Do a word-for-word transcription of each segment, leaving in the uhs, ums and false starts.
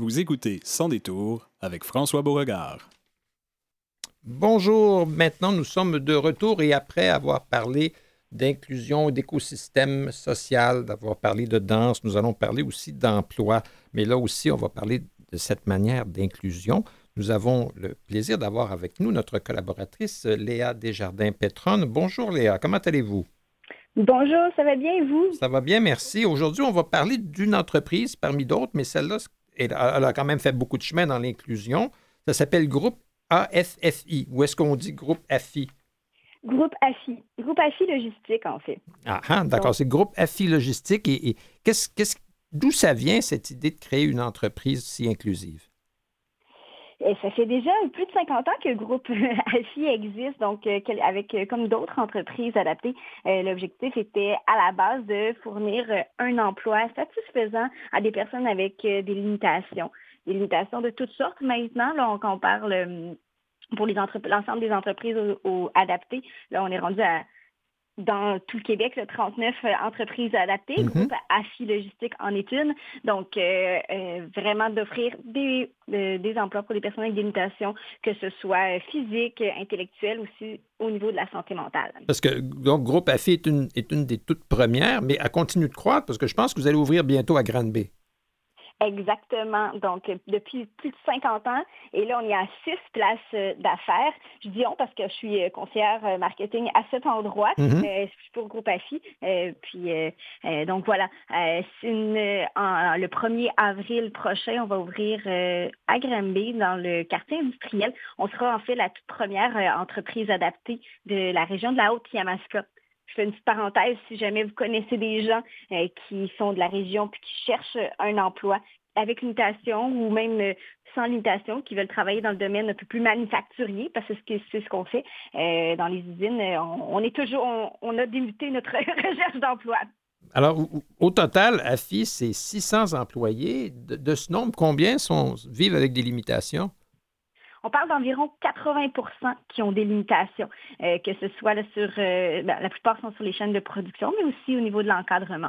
Vous écoutez Sans détour avec François Beauregard. Bonjour, maintenant nous sommes de retour et après avoir parlé d'inclusion, d'écosystème social, d'avoir parlé de danse, nous allons parler aussi d'emploi. Mais là aussi, on va parler de cette manière d'inclusion. Nous avons le plaisir d'avoir avec nous notre collaboratrice Léa Desjardins-Petronne. Bonjour Léa, comment allez-vous? Bonjour, ça va bien et vous? Ça va bien, merci. Aujourd'hui, on va parler d'une entreprise parmi d'autres, mais celle-là, elle a quand même fait beaucoup de chemin dans l'inclusion. Ça s'appelle Groupe A F F I. Ou est-ce qu'on dit Groupe A F I? Groupe A F I. Groupe A F I Logistique, en fait. Ah, ah d'accord. Donc, c'est Groupe A F I Logistique. Et, et qu'est-ce, qu'est-ce, d'où ça vient, cette idée de créer une entreprise si inclusive? Et ça fait déjà plus de cinquante ans que le groupe A F I existe, donc euh, avec euh, comme d'autres entreprises adaptées, euh, l'objectif était à la base de fournir euh, un emploi satisfaisant à des personnes avec euh, des limitations. Des limitations de toutes sortes maintenant, là, on, quand on parle euh, pour les entrep- l'ensemble des entreprises au, au, adaptées, là on est rendu à dans tout le Québec, là, trente-neuf euh, entreprises adaptées. Mm-hmm. Groupe A F I Logistique en est une. Donc, euh, euh, vraiment d'offrir des, euh, des emplois pour les personnes avec des limitations, que ce soit physique, intellectuelle, aussi au niveau de la santé mentale. Parce que donc, Groupe A F I est une, est une des toutes premières, mais elle continue de croître parce que je pense que vous allez ouvrir bientôt à Granby. Exactement. Donc, depuis plus de cinquante ans, et là, on est à six places d'affaires. Je dis on parce que je suis conseillère marketing à cet endroit. Mm-hmm. euh, je suis pour Groupe A F I. Euh, puis, euh, euh, donc, voilà. Euh, c'est une, en, le premier avril prochain, on va ouvrir euh, à Granby, dans le quartier industriel. On sera en fait la toute première euh, entreprise adaptée de la région de la Haute-Yamaska. Je fais une petite parenthèse, si jamais vous connaissez des gens euh, qui sont de la région puis qui cherchent un emploi avec limitation ou même euh, sans limitation, qui veulent travailler dans le domaine un peu plus manufacturier, parce que c'est, c'est ce qu'on fait euh, dans les usines. On, on est toujours, on, on a débuté notre recherche d'emploi. Alors, au, au total, A F I, c'est six cents employés. De, de ce nombre, combien sont, vivent avec des limitations? On parle d'environ quatre-vingts pour cent qui ont des limitations, euh, que ce soit là, sur, euh, ben, la plupart sont sur les chaînes de production, mais aussi au niveau de l'encadrement.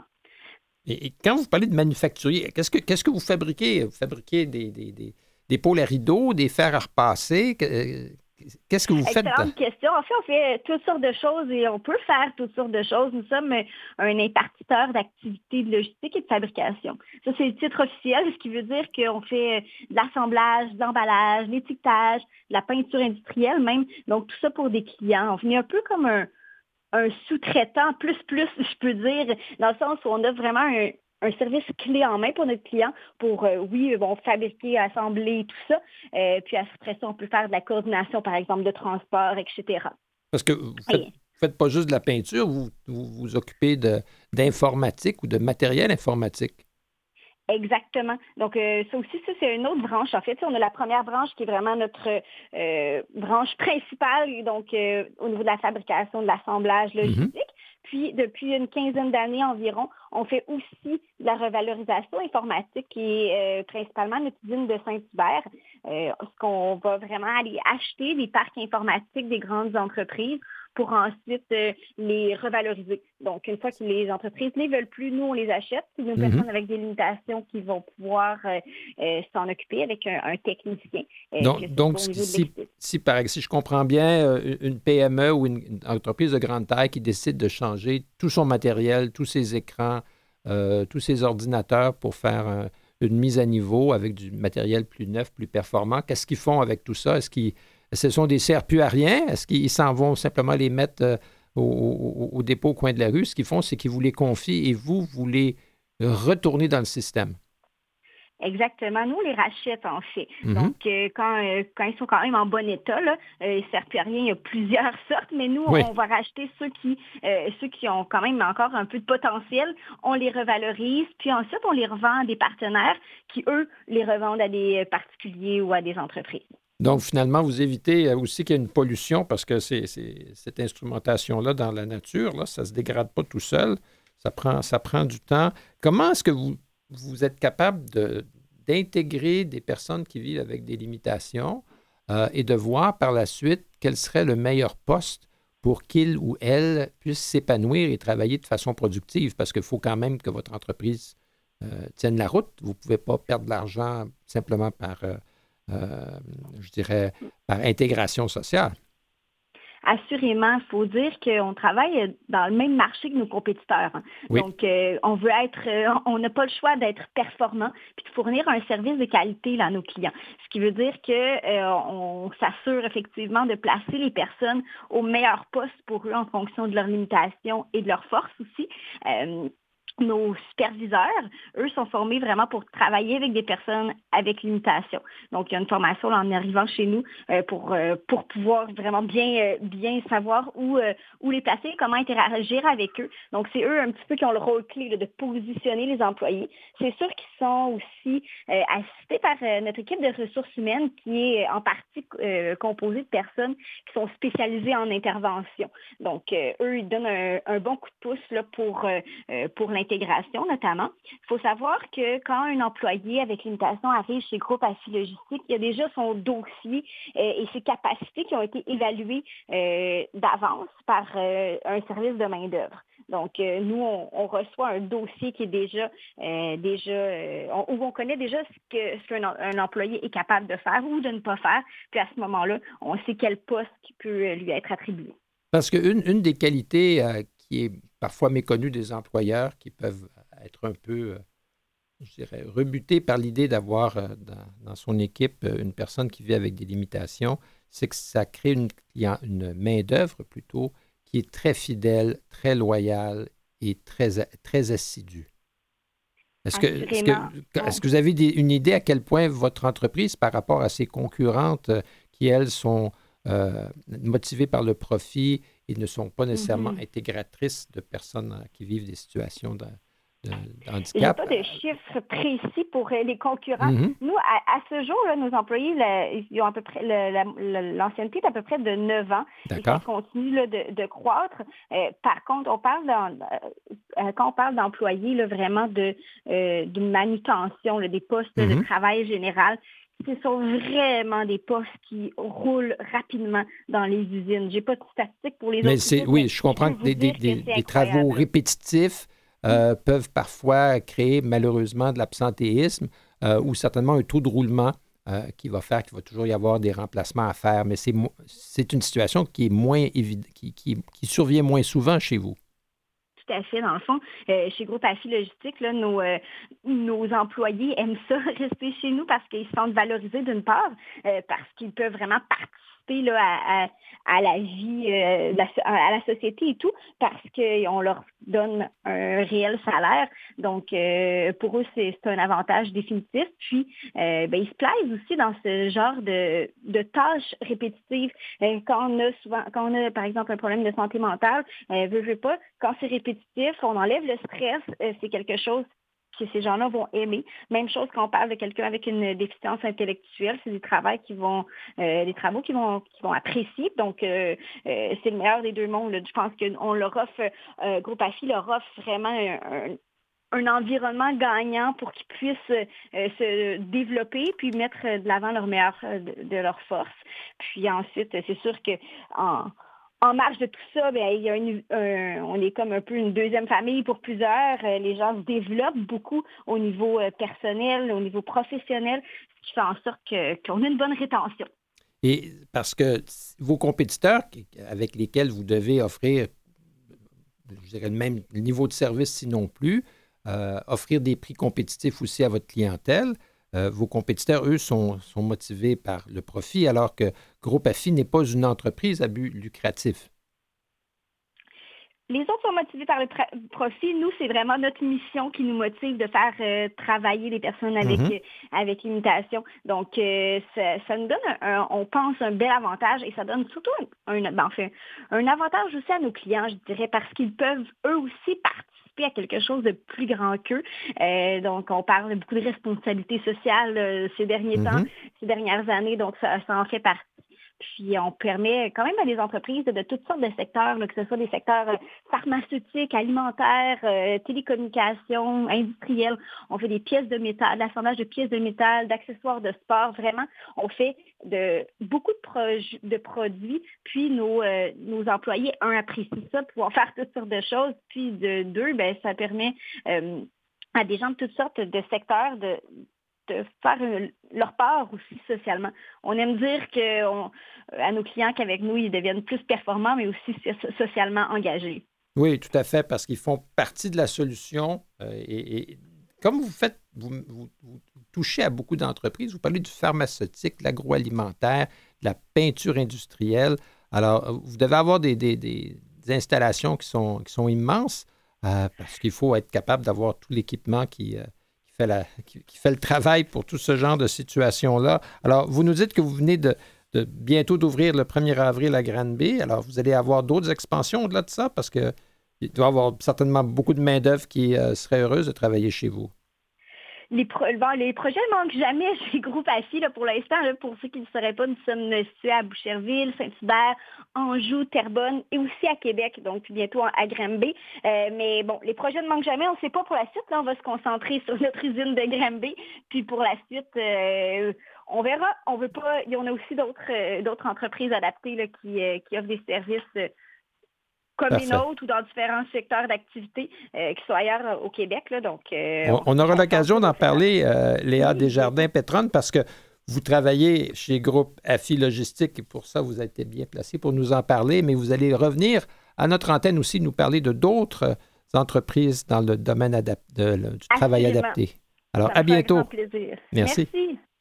Et, et quand vous parlez de manufacturier, qu'est-ce que, qu'est-ce que vous fabriquez? Vous fabriquez des, des, des, des pôles à rideaux, des fers à repasser? Qu'est-ce que vous faites? Excellente question. En fait, on fait toutes sortes de choses et on peut faire toutes sortes de choses. Nous sommes un impartiteur d'activités de logistique et de fabrication. Ça, c'est le titre officiel, ce qui veut dire qu'on fait de l'assemblage, de l'emballage, de l'étiquetage, de la peinture industrielle même. Donc, tout ça pour des clients. On est un peu comme un, un sous-traitant, plus, plus, je peux dire, dans le sens où on a vraiment un... un service clé en main pour notre client pour, euh, oui, bon, fabriquer, assembler, tout ça. Euh, puis après ça, on peut faire de la coordination, par exemple, de transport, et cetera. Parce que vous ne faites, faites pas juste de la peinture, vous vous, vous occupez de, d'informatique ou de matériel informatique. Exactement. Donc, euh, ça aussi, ça, c'est une autre branche. En fait, on a la première branche qui est vraiment notre euh, branche principale, donc euh, au niveau de la fabrication, de l'assemblage logistique. Mm-hmm. Puis, depuis une quinzaine d'années environ, on fait aussi de la revalorisation informatique qui est euh, principalement notre usine de Saint-Hubert. Euh, ce qu'on va vraiment aller acheter des parcs informatiques des grandes entreprises pour ensuite euh, les revaloriser. Donc, une fois que les entreprises ne les veulent plus, nous, on les achète. C'est nos mm-hmm. personnes avec des limitations qui vont pouvoir euh, euh, s'en occuper avec un, un technicien. Euh, donc, donc si, si, par, si je comprends bien, une P M E ou une, une entreprise de grande taille qui décide de changer tout son matériel, tous ses écrans, euh, tous ses ordinateurs pour faire un, une mise à niveau avec du matériel plus neuf, plus performant, qu'est-ce qu'ils font avec tout ça? Est-ce qu'ils Ce sont des serre-plus à rien? Est-ce qu'ils s'en vont simplement les mettre euh, au, au, au dépôt au coin de la rue? Ce qu'ils font, c'est qu'ils vous les confient et vous, vous les retournez dans le système. Exactement. Nous, on les rachète, en fait. Mm-hmm. Donc, euh, quand, euh, quand ils sont quand même en bon état, là, euh, ils ne servent plus à rien. Il y a plusieurs sortes, mais nous, oui. on va racheter ceux qui, euh, ceux qui ont quand même encore un peu de potentiel. On les revalorise, puis ensuite, on les revend à des partenaires qui, eux, les revendent à des particuliers ou à des entreprises. Donc, finalement, vous évitez aussi qu'il y ait une pollution parce que c'est, c'est, cette instrumentation-là dans la nature, là, ça ne se dégrade pas tout seul. Ça prend, ça prend du temps. Comment est-ce que vous, vous êtes capable de, d'intégrer des personnes qui vivent avec des limitations euh, et de voir par la suite quel serait le meilleur poste pour qu'il ou elle puisse s'épanouir et travailler de façon productive? Parce qu'il faut quand même que votre entreprise euh, tiennent la route. Vous ne pouvez pas perdre de l'argent simplement par, euh, euh, je dirais, par intégration sociale. Assurément, il faut dire qu'on travaille dans le même marché que nos compétiteurs. Oui. Donc, euh, on veut être, euh, on n'a pas le choix d'être performant puis de fournir un service de qualité là, à nos clients. Ce qui veut dire que euh, on s'assure effectivement de placer les personnes au meilleur poste pour eux en fonction de leurs limitations et de leurs forces aussi. Euh, Nos superviseurs, eux, sont formés vraiment pour travailler avec des personnes avec limitation. Donc, il y a une formation là, en arrivant chez nous euh, pour, euh, pour pouvoir vraiment bien, euh, bien savoir où, euh, où les placer, comment interagir avec eux. Donc, c'est eux un petit peu qui ont le rôle clé là, de positionner les employés. C'est sûr qu'ils sont aussi euh, assistés par euh, notre équipe de ressources humaines qui est en partie euh, composée de personnes qui sont spécialisées en intervention. Donc, euh, eux, ils donnent un, un bon coup de pouce là, pour, euh, pour l'intégration notamment. Il faut savoir que quand un employé avec limitation arrive chez Groupe Affy Logistique, il y a déjà son dossier euh, et ses capacités qui ont été évaluées euh, d'avance par euh, un service de main-d'œuvre. Donc, euh, nous, on, on reçoit un dossier qui est déjà, euh, déjà euh, on, où on connaît déjà ce que ce qu'un un employé est capable de faire ou de ne pas faire. Puis à ce moment-là, on sait quel poste qui peut lui être attribué. Parce qu'une une des qualités euh, qui est parfois méconnue des employeurs, qui peuvent être un peu, euh, je dirais, rebutés par l'idée d'avoir euh, dans, dans son équipe euh, une personne qui vit avec des limitations, c'est que ça crée une, une main-d'œuvre plutôt qui est très fidèle, très loyale et très, très assidue. Est-ce que, est-ce que, est-ce que vous avez des, une idée à quel point votre entreprise, par rapport à ses concurrentes euh, qui, elles, sont euh, motivées par le profit et ne sont pas nécessairement mm-hmm. intégratrices de personnes qui vivent des situations de, de, de handicap? Il n'y a pas de chiffres précis pour les concurrents. Mm-hmm. Nous, à, à ce jour, là, nos employés, là, ils ont à peu près, le, la, le, l'ancienneté est à peu près de neuf ans. D'accord. Et ça continue là, de, de croître. Euh, par contre, on parle dans, euh, quand on parle d'employés, là, vraiment de, euh, de manutention, là, des postes mm-hmm. de travail général, ce sont vraiment des postes qui roulent rapidement dans les usines. Je n'ai pas de statistiques pour les mais autres. C'est, usines, oui, je comprends que des, des, des, des travaux répétitifs euh, mmh. peuvent parfois créer malheureusement de l'absentéisme euh, ou certainement un taux de roulement euh, qui va faire qu'il va toujours y avoir des remplacements à faire. Mais c'est, c'est une situation qui est moins évidente, qui, qui, qui survient moins souvent chez vous. Tout à fait. Dans le fond, euh, chez Groupe Affy Logistique, là, nos, euh, nos employés aiment ça, rester chez nous parce qu'ils se sentent valorisés d'une part, euh, parce qu'ils peuvent vraiment participer là, à, à, à la vie, euh, la, à la société et tout, parce qu'on leur donne un réel salaire. Donc, euh, pour eux, c'est, c'est un avantage définitif. Puis, euh, ben, ils se plaisent aussi dans ce genre de, de tâches répétitives. Euh, quand on a souvent, quand on a, par exemple, un problème de santé mentale, euh, veut, veut pas, quand c'est répétitif, on enlève le stress, euh, c'est quelque chose que ces gens-là vont aimer. Même chose quand on parle de quelqu'un avec une déficience intellectuelle, c'est des travaux qui vont, euh, des travaux qui vont, qui vont apprécier. Donc, euh, euh, c'est le meilleur des deux mondes. Là. Je pense qu'on leur offre, euh, Groupe Affy leur offre vraiment un, un un environnement gagnant pour qu'ils puissent euh, se développer puis mettre de l'avant leur meilleur de, de leur force. Puis ensuite, c'est sûr que en En marge de tout ça, bien, il y a une, un, on est comme un peu une deuxième famille pour plusieurs. Les gens se développent beaucoup au niveau personnel, au niveau professionnel, ce qui fait en sorte que, qu'on a une bonne rétention. Et parce que vos compétiteurs avec lesquels vous devez offrir, je dirais, le même niveau de service, sinon plus, euh, offrir des prix compétitifs aussi à votre clientèle, Euh, vos compétiteurs, eux, sont, sont motivés par le profit, alors que Groupe Affy n'est pas une entreprise à but lucratif. Les autres sont motivés par le tra- profit. Nous, c'est vraiment notre mission qui nous motive de faire euh, travailler les personnes avec, mm-hmm. euh, avec limitation. Donc, euh, ça, ça nous donne, un, un, on pense, un bel avantage et ça donne surtout un, un, ben, enfin, un avantage aussi à nos clients, je dirais, parce qu'ils peuvent eux aussi participer à quelque chose de plus grand qu'eux. Euh, donc, on parle beaucoup de responsabilité sociale euh, ces derniers mm-hmm. temps, ces dernières années, donc ça, ça en fait partie. Puis, on permet quand même à des entreprises de, de toutes sortes de secteurs, là, que ce soit des secteurs euh, pharmaceutiques, alimentaires, euh, télécommunications, industriels. On fait des pièces de métal, de l'assemblage de pièces de métal, d'accessoires de sport. Vraiment, on fait de beaucoup de, pro- de produits. Puis, nos, euh, nos employés, un, apprécient ça, pouvoir faire toutes sortes de choses. Puis, de deux, ben, ça permet... Euh, à des gens de toutes sortes de secteurs de, de faire une, leur part aussi socialement. On aime dire que on, à nos clients qu'avec nous, ils deviennent plus performants, mais aussi socialement engagés. Oui, tout à fait, parce qu'ils font partie de la solution. Euh, et, et comme vous faites, vous, vous, vous touchez à beaucoup d'entreprises, vous parlez du pharmaceutique, de l'agroalimentaire, de la peinture industrielle. Alors, vous devez avoir des, des, des installations qui sont, qui sont immenses euh, parce qu'il faut être capable d'avoir tout l'équipement qui, euh, qui, fait la, qui, qui fait le travail pour tout ce genre de situation-là. Alors, vous nous dites que vous venez de, de bientôt d'ouvrir le premier avril à Granby. Alors, vous allez avoir d'autres expansions au-delà de ça parce qu'il doit y avoir certainement beaucoup de main-d'œuvre qui euh, serait heureuse de travailler chez vous. Les, pro- bon, les projets ne manquent jamais chez Groupe Assis. Là, pour l'instant, là, pour ceux qui ne le sauraient pas, nous sommes situés à Boucherville, Saint-Hubert, Anjou, Terrebonne et aussi à Québec, donc bientôt à Granby. Euh, mais bon, les projets ne manquent jamais. On ne sait pas pour la suite. Là, on va se concentrer sur notre usine de Granby. Puis pour la suite, euh, on verra. On veut pas. Il y en a aussi d'autres, euh, d'autres entreprises adaptées là, qui, euh, qui offrent des services. Euh, comme Parfait. Les nôtres ou dans différents secteurs d'activité euh, qui sont ailleurs au Québec. Là, donc, euh, on, on aura l'occasion d'en parler, euh, Léa oui. Desjardins-Petronne, parce que vous travaillez chez Groupe Affi Logistique et pour ça, vous êtes bien placé pour nous en parler, mais vous allez revenir à notre antenne aussi, nous parler de d'autres entreprises dans le domaine adap- de, le, du Absolument. Travail adapté. Alors, ça à bientôt. Plaisir. Merci. Merci.